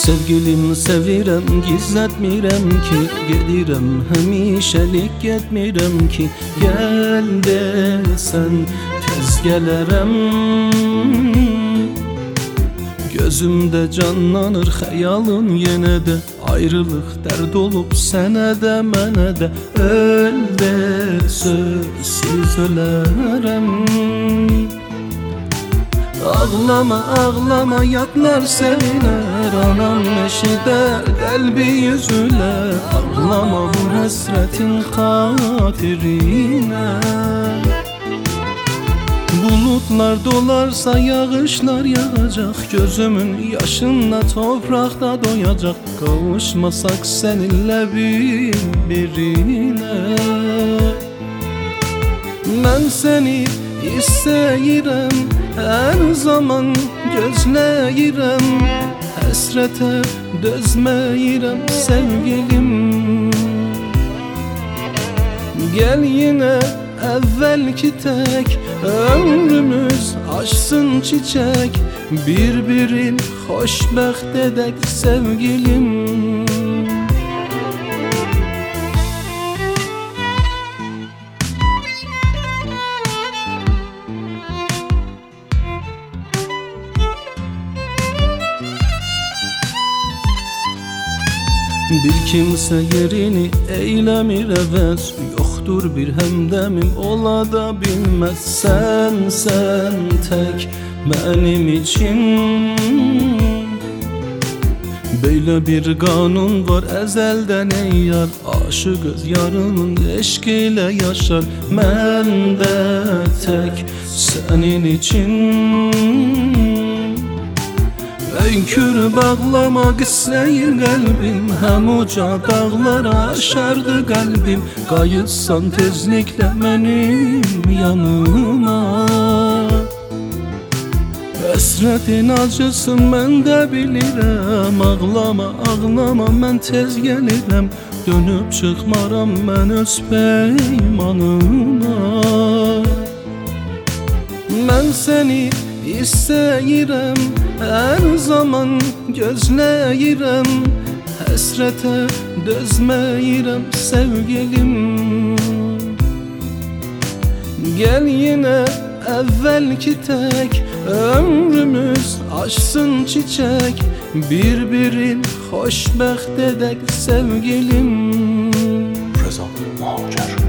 Sevgilim sevirəm, gizlətmirəm ki, gedirəm həmişəlik getmirəm ki, gəl desən tez gələrəm. Gözümdə canlanır xəyalın yenə də, ayrılıq dərd olub sənə də mənə də, öl de sözsüz ölərəm. Ağlama ağlama yadlar sevilər, anam eşidər qəlbi yüzülər. Ağlama bu həsrətin xatirinə. Bulutlar dolarsa yağışlar yağacaq, gözümün yaşınla toprakda doyacaq. Kavuşmasak seninle bir-birinə. Mən səni istəyirəm, hər zaman gözləyirəm, həsrətə dözməyirəm sevgilim. Gəl yenə əvvəlki tək, ömrümüz açsın çiçək, bir-birin xoşbəxt edək sevgilim. Bir kimsə yerini eyləmir əvəz, yoxdur bir həmdəmim ola da bilməz. Sən tək mənim için. Belə bir qanun var əzəldən ey yar, aşıq öz yarının eşq ilə yaşar. Mən də tək sənin için. Öykür bağlama qıssayır qəlbim, həm uca dağlara aşardı qəlbim. Qayıtsan tezliklə mənim yanıma. Həsrətin acısın mən də bilirəm, ağlama ağlama mən tez gəlirəm. Dönüb çıxmaram mən öz peymanıma. Mən səni istəyirəm, hər zaman gözləyirəm, həsrətə dözməyirəm sevgilim. Gəl yenə əvvəlki tək, ömrümüz açsın çiçək, bir-birin xoşbəxt edək sevgilim. Rıza Macar.